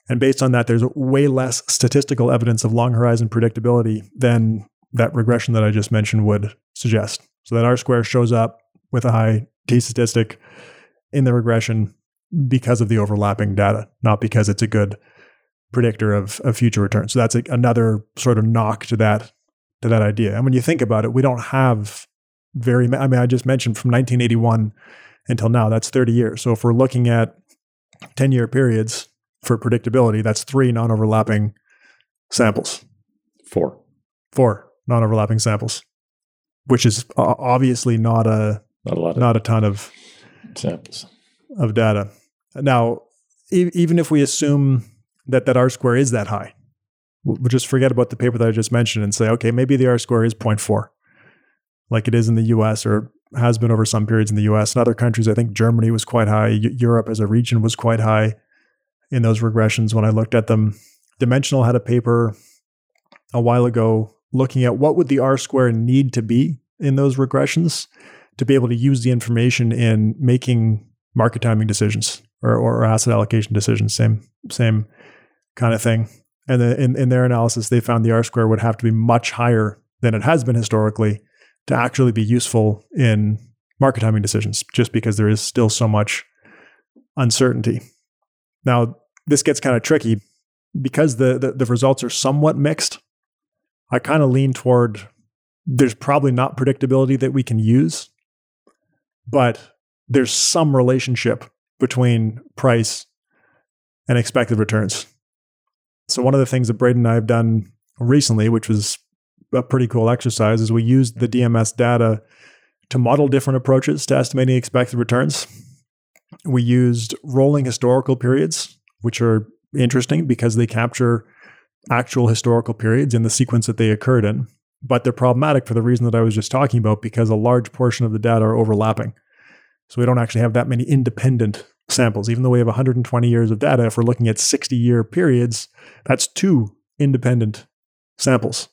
And based on that, there's way less statistical evidence of long horizon predictability than that regression that I just mentioned would suggest. So that R square shows up with a high T statistic in the regression because of the overlapping data, not because it's a good predictor of, of future returns. So that's a, another sort of knock to that to that idea. And when you think about it, we don't have very, I mean, I just mentioned from nineteen eighty-one until now, that's thirty years. So if we're looking at ten-year periods for predictability, that's three non-overlapping samples. Four. Four non-overlapping samples, which is obviously not a not a lot of not a ton of samples of data. Now, e- even if we assume that that R square is that high, we'll just forget about the paper that I just mentioned and say, okay, maybe the R square is zero point four, like it is in the U S or has been over some periods in the U S. In other countries, I think Germany was quite high. U- Europe as a region was quite high in those regressions when I looked at them. Dimensional had a paper a while ago looking at what would the R square need to be in those regressions to be able to use the information in making market timing decisions or, or asset allocation decisions, same same kind of thing. And then in, in their analysis, they found the R square would have to be much higher than it has been historically to actually be useful in market timing decisions, just because there is still so much uncertainty. Now, this gets kind of tricky because the, the, the results are somewhat mixed. I kind of lean toward there's probably not predictability that we can use, but there's some relationship between price and expected returns. So one of the things that Braden and I have done recently, which was a pretty cool exercise, is we used the D M S data to model different approaches to estimating expected returns. We used rolling historical periods, which are interesting because they capture actual historical periods in the sequence that they occurred in. But they're problematic for the reason that I was just talking about, because a large portion of the data are overlapping. So we don't actually have that many independent samples. Even though we have one hundred twenty years of data, if we're looking at sixty-year periods, that's two independent samples.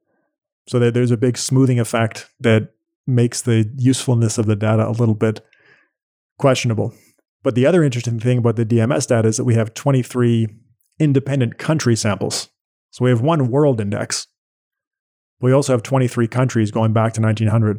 So there, there's a big smoothing effect that makes the usefulness of the data a little bit questionable. But the other interesting thing about the D M S data is that we have twenty-three independent country samples. So we have one world index. We also have twenty-three countries going back to nineteen hundred.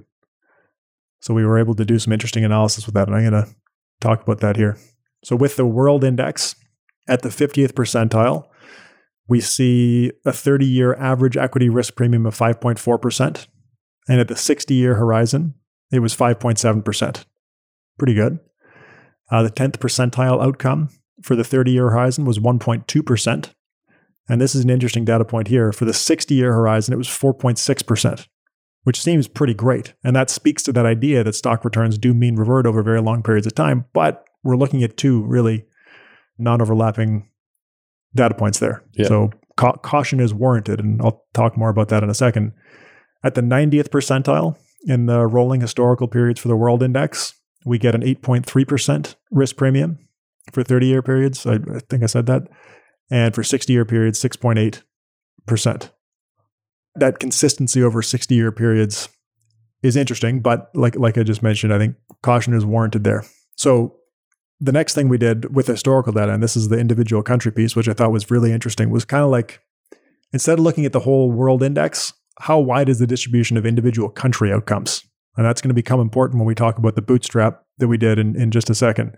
So we were able to do some interesting analysis with that, and I'm going to talk about that here. So with the world index at the fiftieth percentile, we see a thirty-year average equity risk premium of five point four percent. And at the sixty-year horizon, it was five point seven percent. Pretty good. Uh, the tenth percentile outcome for the thirty-year horizon was one point two percent. And this is an interesting data point here. For the sixty-year horizon, it was four point six percent, which seems pretty great. And that speaks to that idea that stock returns do mean revert over very long periods of time. But we're looking at two really non-overlapping data points there. Yeah. So ca- caution is warranted. And I'll talk more about that in a second. At the ninetieth percentile in the rolling historical periods for the world index, we get an eight point three percent risk premium for thirty-year periods. I, I think I said that. And for sixty-year periods, six point eight percent. That consistency over sixty-year periods is interesting, but like like I just mentioned, I think caution is warranted there. So the next thing we did with historical data, and this is the individual country piece, which I thought was really interesting, was kind of like, instead of looking at the whole world index, how wide is the distribution of individual country outcomes? And that's going to become important when we talk about the bootstrap that we did in, in just a second.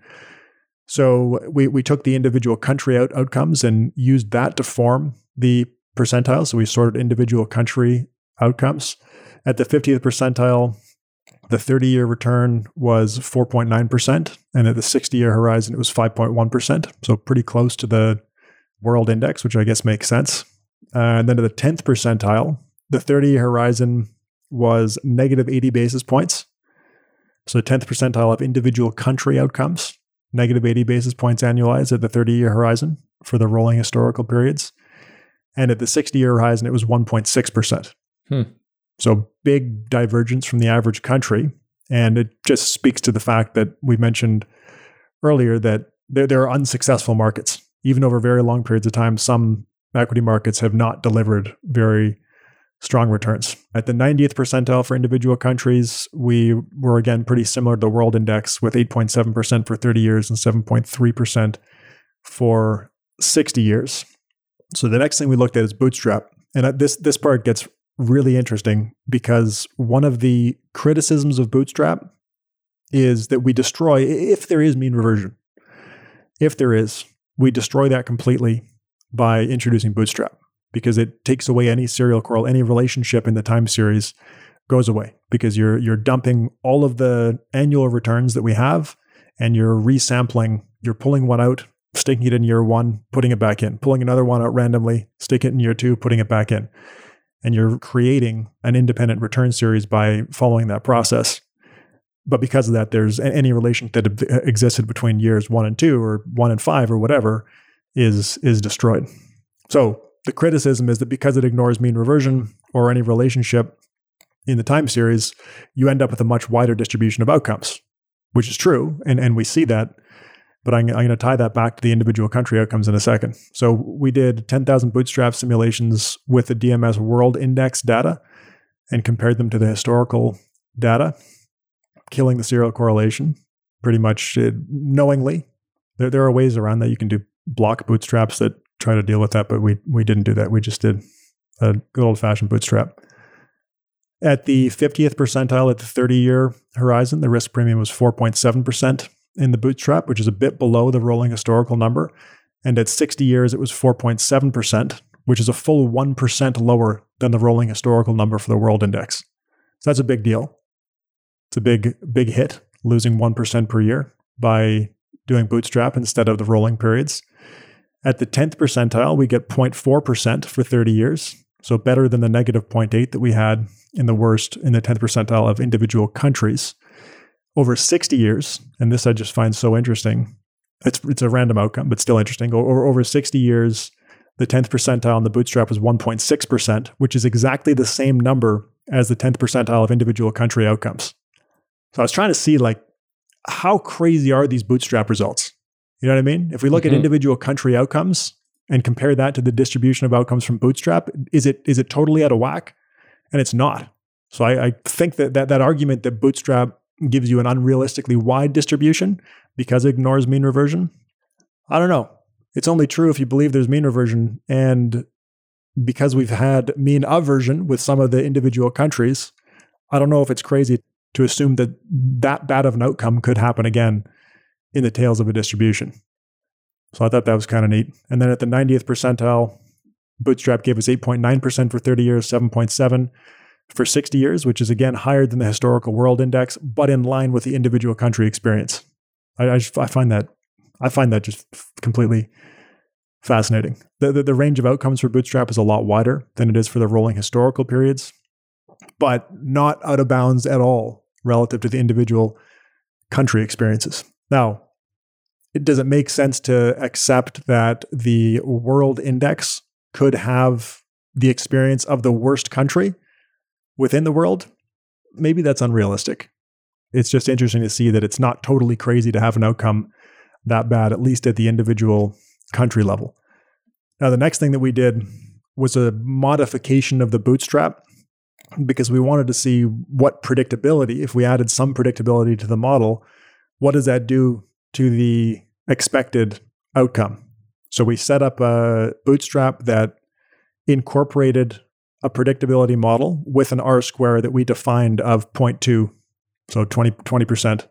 So we, we took the individual country out outcomes and used that to form the percentile. So we sorted individual country outcomes. At the fiftieth percentile, the thirty-year return was four point nine percent. And at the sixty-year horizon, it was five point one percent. So pretty close to the world index, which I guess makes sense. Uh, and then at the tenth percentile, the thirty-year horizon was negative eighty basis points. So the tenth percentile of individual country outcomes, negative eighty basis points annualized at the thirty-year horizon for the rolling historical periods. And at the sixty-year horizon, it was one point six percent. Hmm. So big divergence from the average country. And it just speaks to the fact that we mentioned earlier that there, there are unsuccessful markets. Even over very long periods of time, some equity markets have not delivered very strong returns. At the ninetieth percentile for individual countries, we were again pretty similar to the world index with eight point seven percent for thirty years and seven point three percent for sixty years. So the next thing we looked at is Bootstrap. And this this part gets really interesting because one of the criticisms of Bootstrap is that we destroy, if there is mean reversion, if there is, we destroy that completely by introducing Bootstrap because it takes away any serial correl, any relationship in the time series goes away because you're you're dumping all of the annual returns that we have and you're resampling, you're pulling one out, sticking it in year one, putting it back in, pulling another one out randomly, stick it in year two, putting it back in. And you're creating an independent return series by following that process. But because of that, there's any relation that existed between years one and two or one and five or whatever is, is destroyed. So the criticism is that because it ignores mean reversion or any relationship in the time series, you end up with a much wider distribution of outcomes, which is true. And, and we see that. But I'm, I'm going to tie that back to the individual country outcomes in a second. So we did ten thousand Bootstrap simulations with the D M S World Index data and compared them to the historical data, killing the serial correlation pretty much uh, knowingly. There, there are ways around that. You can do block bootstraps that try to deal with that, but we we didn't do that. We just did a good old-fashioned bootstrap. At the fiftieth percentile at the thirty-year horizon, the risk premium was four point seven percent in the bootstrap, which is a bit below the rolling historical number. And at sixty years, it was four point seven percent, which is a full one percent lower than the rolling historical number for the world index. So that's a big deal. It's a big, big hit, losing one percent per year by doing bootstrap instead of the rolling periods. At the tenth percentile, we get zero point four percent for thirty years. So better than the negative zero point eight that we had in the worst, in the tenth percentile of individual countries. Over sixty years, and this I just find so interesting. It's it's a random outcome, but still interesting. Over, over sixty years, the tenth percentile in the bootstrap was one point six percent, which is exactly the same number as the tenth percentile of individual country outcomes. So I was trying to see, like, how crazy are these bootstrap results? You know what I mean? If we look mm-hmm. at individual country outcomes and compare that to the distribution of outcomes from bootstrap, is it is it totally out of whack? And it's not. So I, I think that, that that argument that bootstrap gives you an unrealistically wide distribution because it ignores mean reversion, I don't know. It's only true if you believe there's mean reversion. And because we've had mean aversion with some of the individual countries, I don't know if it's crazy to assume that that bad of an outcome could happen again in the tails of a distribution. So I thought that was kind of neat. And then at the ninetieth percentile, Bootstrap gave us eight point nine percent for thirty years, seven point seven for sixty years, which is again higher than the historical world index, but in line with the individual country experience. I, I, just, I find that I find that just completely fascinating. The, the the range of outcomes for Bootstrap is a lot wider than it is for the rolling historical periods, but not out of bounds at all relative to the individual country experiences. Now, it does it make sense to accept that the world index could have the experience of the worst country within the world? Maybe that's unrealistic. It's just interesting to see that it's not totally crazy to have an outcome that bad, at least at the individual country level. Now, the next thing that we did was a modification of the bootstrap because we wanted to see what predictability, if we added some predictability to the model, what does that do to the expected outcome? So we set up a bootstrap that incorporated a predictability model with an R square that we defined of zero point two, so twenty, twenty percent.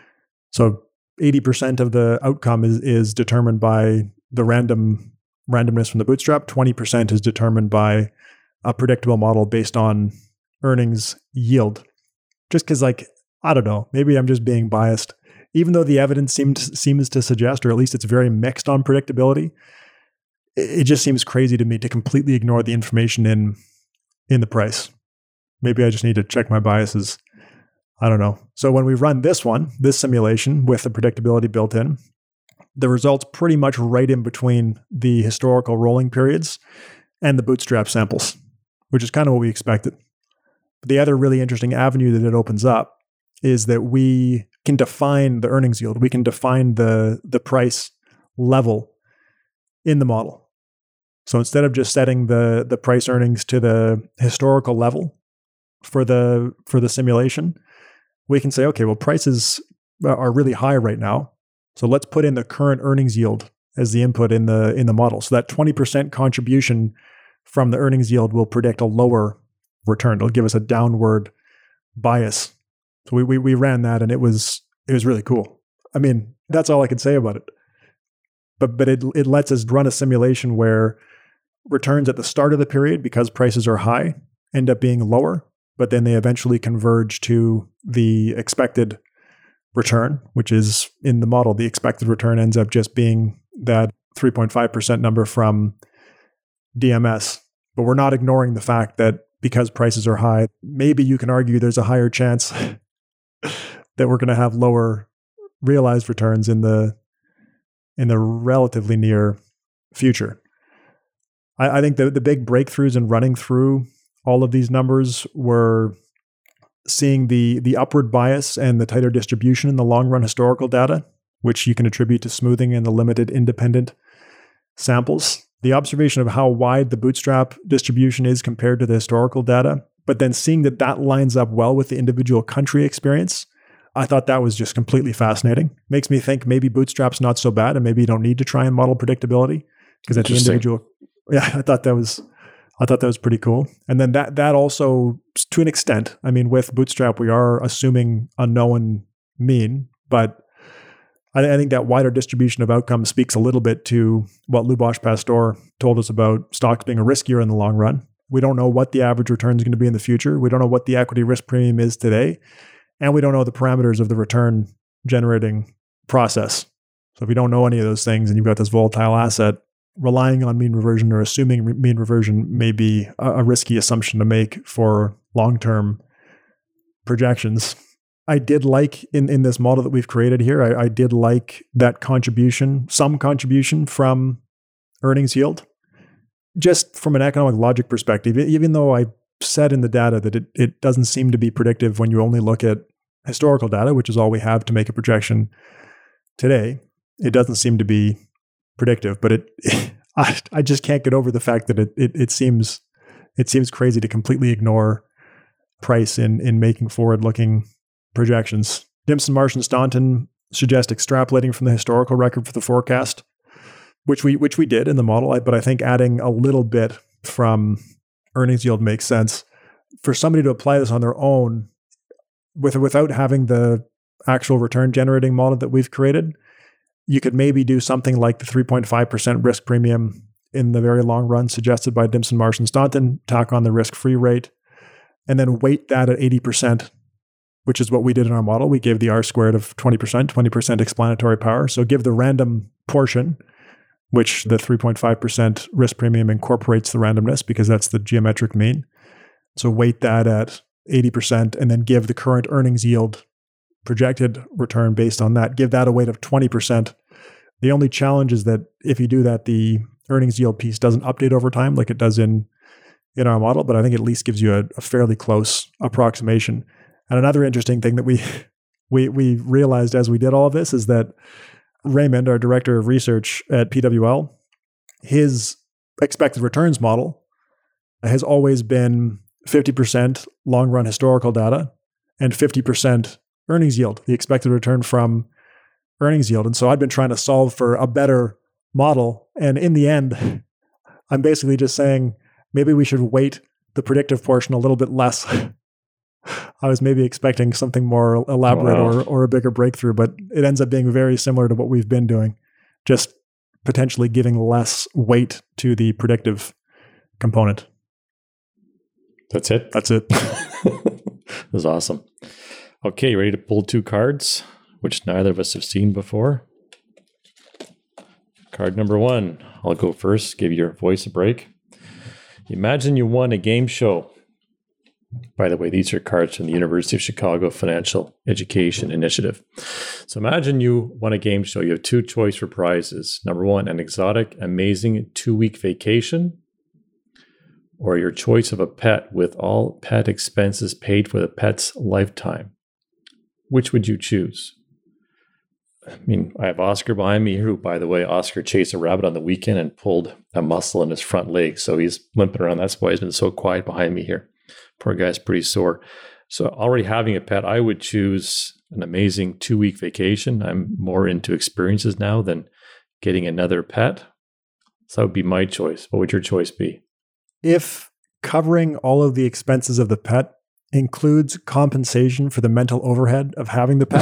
So eighty percent of the outcome is, is determined by the random randomness from the bootstrap. twenty percent is determined by a predictable model based on earnings yield. Just because, like, I don't know, maybe I'm just being biased. Even though the evidence seems seems to suggest, or at least it's very mixed on predictability, it just seems crazy to me to completely ignore the information in in the price. Maybe I just need to check my biases. I don't know. So when we run this one, this simulation with the predictability built in, the results pretty much right in between the historical rolling periods and the bootstrap samples, which is kind of what we expected. But the other really interesting avenue that it opens up is that we can define the earnings yield. We can define the, the price level in the model. So instead of just setting the, the price earnings to the historical level for the for the simulation, we can say, okay, well, prices are really high right now. So let's put in the current earnings yield as the input in the in the model. So that twenty percent contribution from the earnings yield will predict a lower return. It'll give us a downward bias. So we we, we ran that, and it was it was really cool. I mean, that's all I can say about it. But but it it lets us run a simulation where returns at the start of the period, because prices are high, end up being lower, but then they eventually converge to the expected return, which is in the model. The expected return ends up just being that three point five percent number from D M S. But we're not ignoring the fact that because prices are high, maybe you can argue there's a higher chance that we're going to have lower realized returns in the in the relatively near future. I, I think the, the big breakthroughs in running through all of these numbers were seeing the the upward bias and the tighter distribution in the long run historical data, which you can attribute to smoothing in the limited independent samples. The observation of how wide the bootstrap distribution is compared to the historical data, but then seeing that that lines up well with the individual country experience, I thought that was just completely fascinating. Makes me think maybe bootstrap's not so bad, and maybe you don't need to try and model predictability, because at the individual, yeah, I thought that was, I thought that was pretty cool. And then that that also, to an extent, I mean, with bootstrap we are assuming a known mean, but I, I think that wider distribution of outcomes speaks a little bit to what Luboš Pastor told us about stocks being riskier in the long run. We don't know what the average return is going to be in the future. We don't know what the equity risk premium is today. And we don't know the parameters of the return generating process. So if you don't know any of those things and you've got this volatile asset, relying on mean reversion or assuming re- mean reversion may be a, a risky assumption to make for long-term projections. I did like in, in this model that we've created here, I, I did like that contribution, some contribution from earnings yield. Just from an economic logic perspective, even though I said in the data that it, it doesn't seem to be predictive when you only look at historical data, which is all we have to make a projection today, it doesn't seem to be predictive. But it, it I, I just can't get over the fact that it, it it seems it seems crazy to completely ignore price in in making forward-looking projections. Dimson, Marsh, and Staunton suggest extrapolating from the historical record for the forecast, which we which we did in the model, but I think adding a little bit from earnings yield makes sense. For somebody to apply this on their own with without having the actual return generating model that we've created, you could maybe do something like the three point five percent risk premium in the very long run suggested by Dimson, Marsh, and Staunton, tack on the risk-free rate, and then weight that at eighty percent, which is what we did in our model. We gave the R squared of twenty percent, twenty percent explanatory power. So give the random portion, which the three point five percent risk premium incorporates the randomness because that's the geometric mean. So weight that at eighty percent and then give the current earnings yield projected return based on that. Give that a weight of twenty percent. The only challenge is that if you do that, the earnings yield piece doesn't update over time like it does in, in our model, but I think it at least gives you a, a fairly close approximation. And another interesting thing that we we we realized as we did all of this is that Raymond, our director of research at P W L, his expected returns model has always been fifty percent long-run historical data and fifty percent earnings yield, the expected return from earnings yield. And so I've been trying to solve for a better model. And in the end, I'm basically just saying maybe we should weight the predictive portion a little bit less. I was maybe expecting something more elaborate wow. or or a bigger breakthrough, but it ends up being very similar to what we've been doing, just potentially giving less weight to the predictive component. That's it? That's it. That was awesome. Okay, you ready to pull two cards, which neither of us have seen before? Card number one. I'll go first, give your voice a break. Imagine you won a game show. By the way, these are cards from the University of Chicago Financial Education Initiative. So imagine you won a game show. You have two choice for prizes. Number one, an exotic, amazing two-week vacation, or your choice of a pet with all pet expenses paid for the pet's lifetime. Which would you choose? I mean, I have Oscar behind me here, who, by the way, Oscar chased a rabbit on the weekend and pulled a muscle in his front leg. So he's limping around. That's why he's been so quiet behind me here. Poor guy's pretty sore. So already having a pet, I would choose an amazing two-week vacation. I'm more into experiences now than getting another pet. So that would be my choice. What would your choice be? If covering all of the expenses of the pet includes compensation for the mental overhead of having the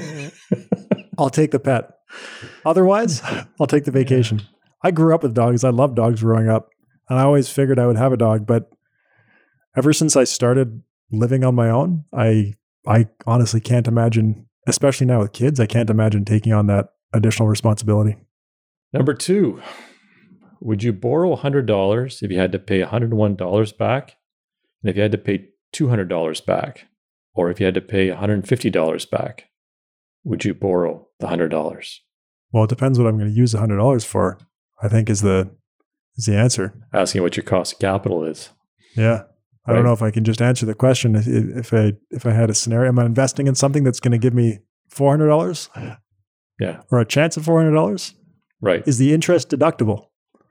pet, I'll take the pet. Otherwise, I'll take the vacation. Yeah. I grew up with dogs. I loved dogs growing up. And I always figured I would have a dog. But ever since I started living on my own, I I honestly can't imagine, especially now with kids, I can't imagine taking on that additional responsibility. Number two, would you borrow one hundred dollars if you had to pay one hundred one dollars back? And if you had to pay two hundred dollars back? Or if you had to pay one hundred fifty dollars back, would you borrow the one hundred dollars? Well, it depends what I'm going to use one hundred dollars for, I think is the is the answer. Asking what your cost of capital is. Yeah. I right. don't know if I can just answer the question. If, if I if I had a scenario, am I investing in something that's going to give me four hundred dollars? Yeah. Or a chance of four hundred dollars? Right. Is the interest deductible?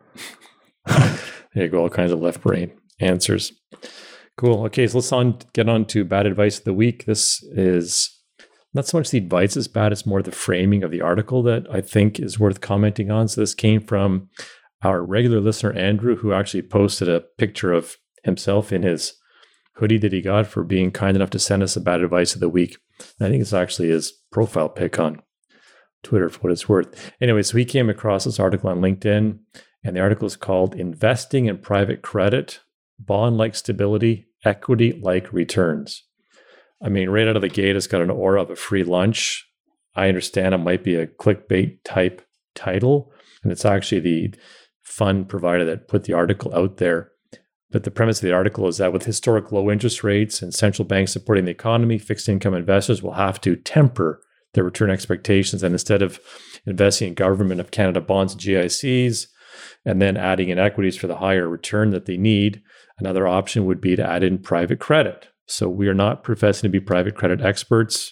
There you go. All kinds of left brain answers. Cool. Okay, so let's on get on to bad advice of the week. This is not so much the advice is bad, it's more the framing of the article that I think is worth commenting on. So this came from our regular listener, Andrew, who actually posted a picture of himself in his hoodie that he got for being kind enough to send us a bad advice of the week. And I think it's actually his profile pic on Twitter for what it's worth. Anyway, so he came across this article on LinkedIn, and the article is called Investing in Private Credit, Bond-like Stability, Equity-like Returns. I mean, right out of the gate, it's got an aura of a free lunch. I understand it might be a clickbait type title, and it's actually the fund provider that put the article out there. But the premise of the article is that with historic low interest rates and central banks supporting the economy, fixed income investors will have to temper their return expectations. And instead of investing in Government of Canada bonds and G I Cs, and then adding in equities for the higher return that they need, another option would be to add in private credit. So we are not professing to be private credit experts.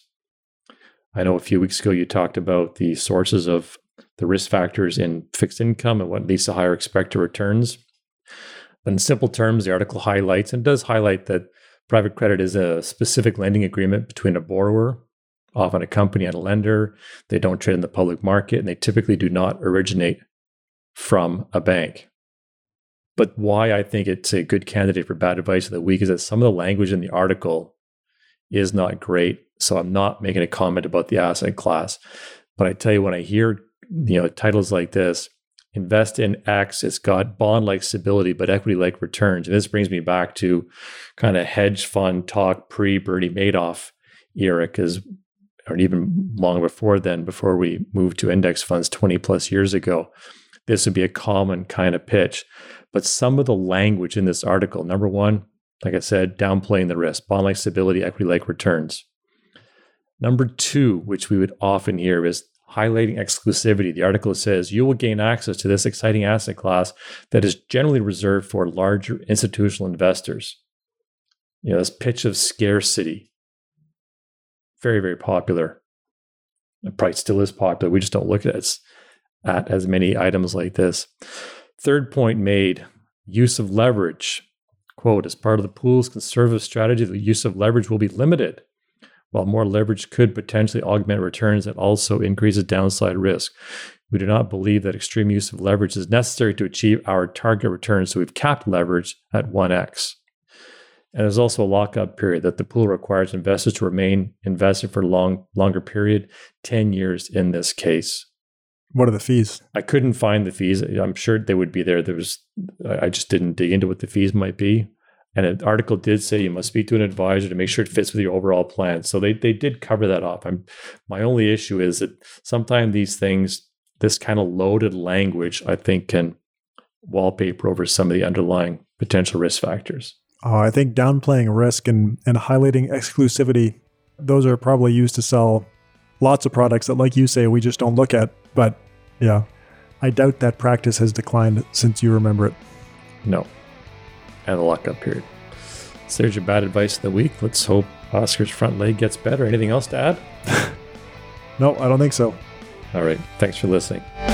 I know a few weeks ago you talked about the sources of the risk factors in fixed income and what leads to higher expected returns. But in simple terms, the article highlights and does highlight that private credit is a specific lending agreement between a borrower, often a company and a lender. They don't trade in the public market, and they typically do not originate from a bank. But why I think it's a good candidate for bad advice of the week is that some of the language in the article is not great. So I'm not making a comment about the asset class. But I tell you, when I hear you know titles like this, invest in X, it's got bond-like stability, but equity-like returns. And this brings me back to kind of hedge fund talk pre-Bernie Madoff era, because or even long before then, before we moved to index funds twenty plus years ago, this would be a common kind of pitch. But some of the language in this article, number one, like I said, downplaying the risk, bond-like stability, equity-like returns. Number two, which we would often hear, is highlighting exclusivity. The article says, you will gain access to this exciting asset class that is generally reserved for larger institutional investors. You know, this pitch of scarcity, very, very popular. It probably still is popular. We just don't look at it at as many items like this. Third point made, use of leverage. Quote, as part of the pool's conservative strategy, the use of leverage will be limited. While more leverage could potentially augment returns, it also increases downside risk. We do not believe that extreme use of leverage is necessary to achieve our target returns, so we've capped leverage at one x. And there's also a lockup period that the pool requires investors to remain invested for a long, longer period, ten years in this case. What are the fees? I couldn't find the fees. I'm sure they would be there. There was, I just didn't dig into what the fees might be. And an article did say you must speak to an advisor to make sure it fits with your overall plan. So they they did cover that off. I'm, my only issue is that sometimes these things, this kind of loaded language, I think can wallpaper over some of the underlying potential risk factors. Uh, I think downplaying risk and, and highlighting exclusivity, those are probably used to sell lots of products that, like you say, we just don't look at. But yeah, I doubt that practice has declined since you remember it. No. And the lockup period. So there's your bad advice of the week. Let's hope Oscar's front leg gets better. Anything else to add? No, I don't think so. All right. Thanks for listening.